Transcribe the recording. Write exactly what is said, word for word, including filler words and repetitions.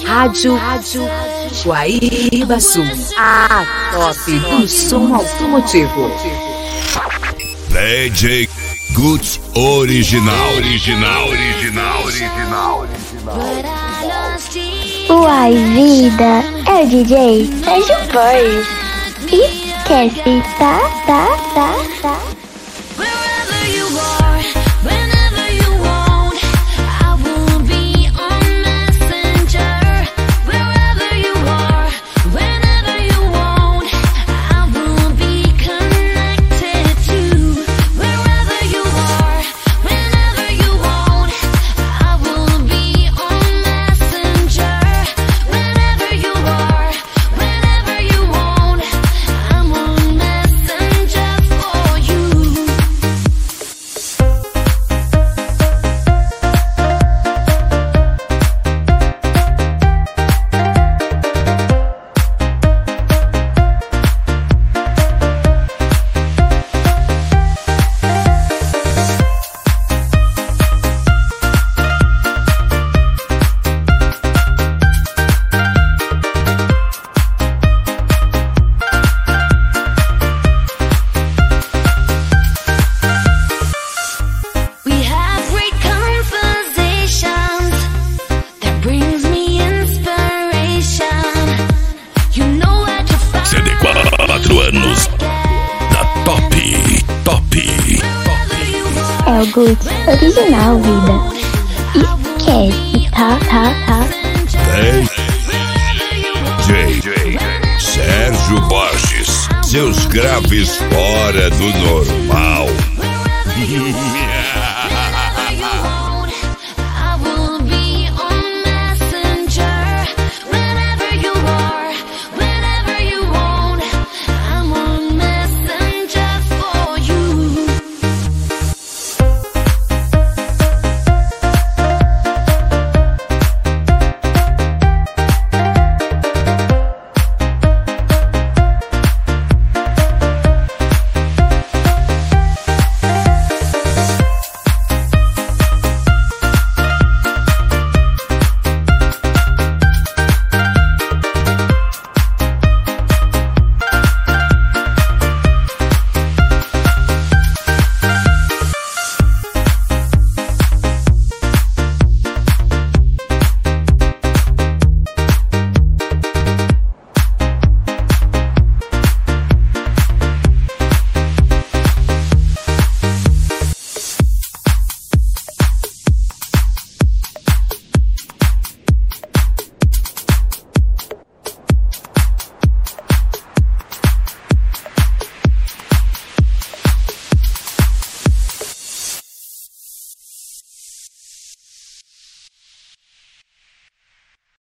Rádio, Rádio Guaíba Sul, a top do som automotivo. D J Guts Original, original, original, original, original. Uai, vida, é o D J Sérgio Borges. Esquece, tá, tá, tá, tá. É o Guts Original, vida. Esquece, tá, tá, tá. D J Sérgio Borges, seus graves fora do normal.